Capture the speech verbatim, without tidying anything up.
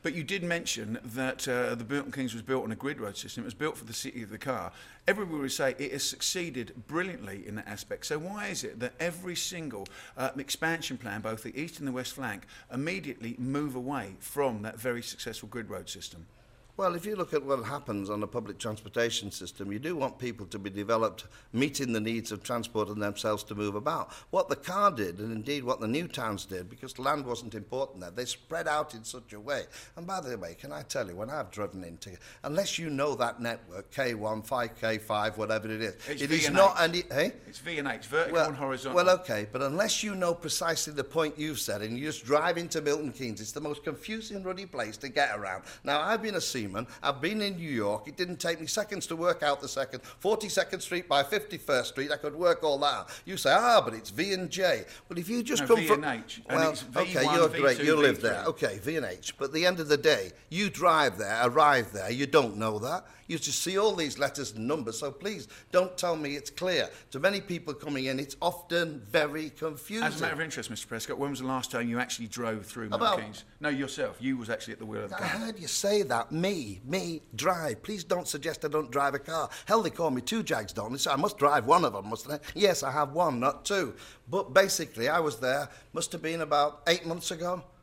But you did mention that uh, the Milton Keynes was built on a grid road system. It was built for the city of the car. Everybody would say it has succeeded brilliantly in that aspect. So why is it that every single uh, expansion plan, both the east and the west flank, immediately move away from that very successful grid road system? Well, if you look at what happens on a public transportation system, you do want people to be developed, meeting the needs of transport and themselves to move about. What the car did, and indeed what the new towns did, because land wasn't important there, they spread out in such a way. And by the way, can I tell you, when I've driven into, unless you know that network, K one, five K five, whatever it is, it's it V is and not H. any... Hey? It's V and H, vertical well, and horizontal. Well, okay, but unless you know precisely the point you've said, and you just drive into Milton Keynes, it's the most confusing, ruddy place to get around. Now, I've been a seaman, I've been in New York, it didn't take me seconds to work out the second. forty-second Street by fifty-first Street, I could work all that out. You say, ah, but it's V and J. Well, if you just no, come V from... and H. Well, and it's V one, okay, you're V great, two, you V live three. there. Okay, V and H. But at the end of the day, you drive there, arrive there, you don't know that. You just see all these letters and numbers, so please don't tell me it's clear. To many people coming in, it's often very confusing. As a matter of interest, Mister Prescott, when was the last time you actually drove through Milton About- Keynes? No, yourself. You was actually at the wheel of the I car. heard you say that. Me, me, drive. Please don't suggest I don't drive a car. Hell, they call me two Jags, don't they? So I must drive one of them, mustn't I? Yes, I have one, not two. But basically, I was there, must have been about eight months ago.